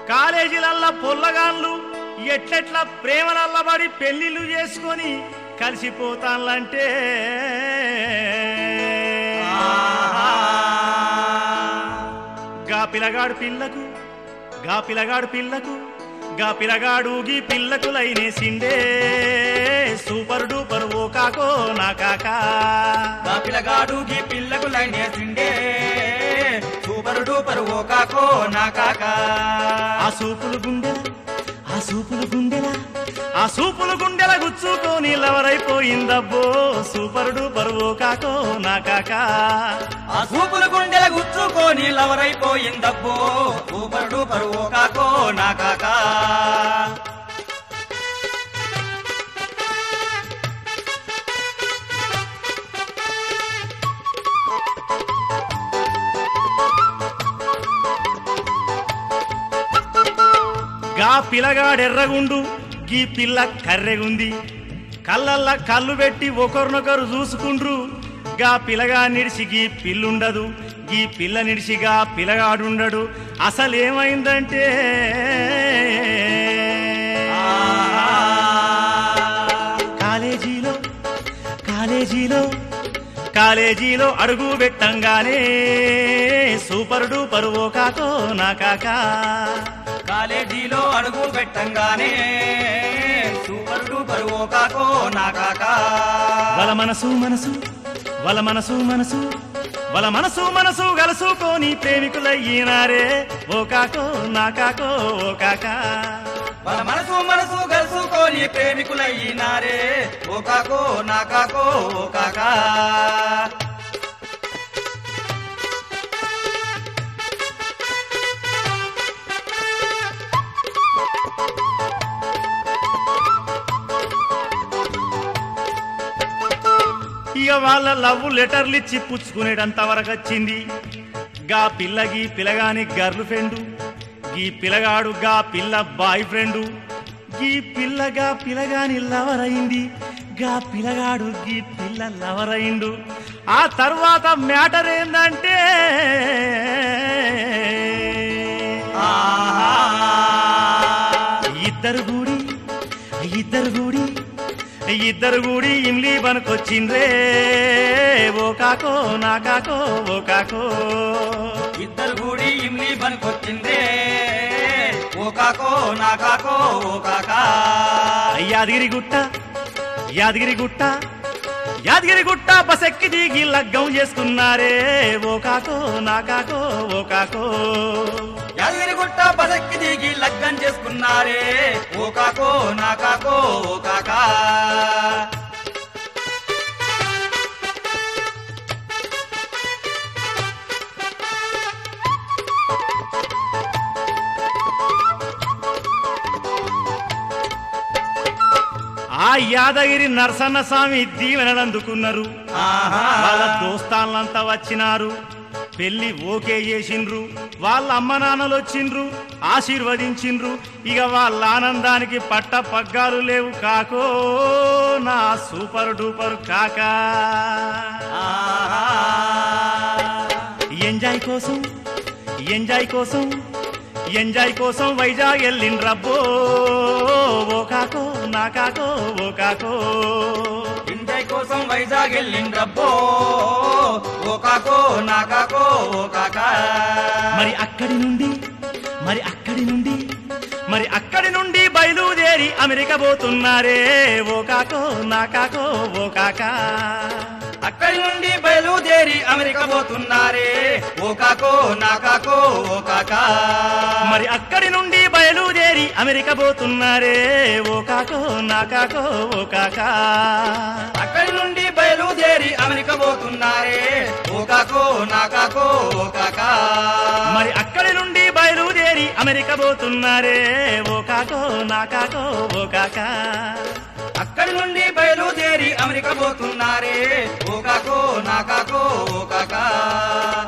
కాలేజీలల్లా పొల్లగాళ్ళు ఎట్లెట్లా ప్రేమలల్లబడి పెళ్లిళ్ళు చేసుకొని కలిసిపోతాన్లంటే గా పిల్లగాడు పిల్లగాడు గీ పిల్లకు లైనేసిండే సూపర్ డూపర్ ఓ కాకో నా కాకా గా పిల్లగాడు గీ పిల్లకు లైనేసిండే సూపర్ డూపర్ ఓ కాకో నా కాకా ఆ సూపులు గుండెల గుచ్చుకొని లవరైపోయిందబ్బో సూపర్ డూపర్ ఓ కాకో నా కాకా ఆ సూపులు గుండెల గుచ్చుకొని లవరైపోయిందబ్బో సూపర్ డూపర్ ఓ కాకో నా కాకా గా పిల్లగాడెర్రగుండు గీ పిల్ల కర్రెగుంది కళ్ళల్లా కళ్ళు పెట్టి ఒకరినొకరు చూసుకుండ్రు గా పిల్లగా నిడిసి గీ పిల్లుండదు గీ పిల్ల నిడిసిగా పిల్లగాడుండడు అసలేమైందంటే కాలేజీలో అడుగు పెట్టంగానే సూపర్ డూపర్ ఓ కాకో నా కాకా కాలేజీలో అడుగు పెట్టంగానే సూపర్ డూపర్ ఓ కాకో నా కాకా వాళ్ళ మనసు కలుసుకొని ప్రేమికులయ్యినారే ఓ కాకో నా కాకో ఓ కాకా వాళ్ళ మనసు కలుసుకొని ప్రేమికులయ్యినారే ఓ కాకో నా కాకో ఓ కాకా ఇక వాళ్ళ లవ్ లెటర్లు ఇచ్చి పుచ్చుకునేటంత వరకు వచ్చింది గా పిల్లగాని గర్ల్ ఫ్రెండు గీ పిల్లగాడు గా పిల్ల బాయ్ ఫ్రెండు గీ పిల్లగాని లవర్ అయింది గా పిల్లగాడు గీ పిల్ల లవర్ అయిండు ఆ తర్వాత మ్యాటర్ ఏందంటే ఇద్దరు కూడి ఇమ్లీ బనుకొచ్చిండ్రే ఓ కాకో నా కాకో ఓ కాకో ఇద్దరు కూడి ఇమ్లీ బనుకొచ్చిండ్రే ఓ కాకో నా కాకో ఓ కాకా యాదగిరిగుట్ట బసెక్కి దిగి లగ్గం చేసుకున్నారే ఓ కాకో నా కాకో ఓ కాకో యాదగిరిగుట్ట బసెక్కి దిగి లగ్గం చేసుకున్నారే ఓ కాకో నా కాకో ఓ కాకా ఆ యాదగిరి నరసన్న స్వామి దీవెనలందుకున్నారు వాళ్ళ దోస్తాన్లంతా వచ్చినారు పెళ్లి ఓకే చేసిండ్రు వాళ్ళ అమ్మ నాన్నలు వచ్చిండ్రు ఆశీర్వదించిండ్రు ఇక వాళ్ళ ఆనందానికి పట్ట పగ్గాలు లేవు కాకో నా సూపర్ డూపర్ కాకా ఎంజాయ్ కోసం వైజాగ్ వెళ్ళిండ్రబ్బో ఓ కాకో నా కాకో ఓ కాకో ఎంజాయ్ కోసం వైజాగ్ వెళ్ళిండ్రబ్బో ఓ కాకో నా కాకో ఓ కాకా మరి అక్కడి నుండి బయలుదేరి అమెరికా పోతున్నారే ఓ కాకో నా కాకో ఓ కాకా అక్కడి నుండి బయలుదేరి అమెరికా పోతున్నారే ఓ కాకో నా కాకో ఓ కాకా మరి అక్కడి నుండి బయలుదేరి అమెరికా పోతున్నారే ఓ కాకో నా కాకో ఓ కాకా అక్కడి నుండి బయలుదేరి అమెరికా పోతున్నారే ఓ కాకో నా కాకో ఓ కాకా మరి అక్కడి నుండి బయలుదేరి అమెరికా పోతున్నారే ఓ కాకో నా కాకో ఓ కాకా అక్కడి నుండి బయలుదేరి అమెరికా పోతున్నారే ఓ కాకో నా కాకో ఓ కాకా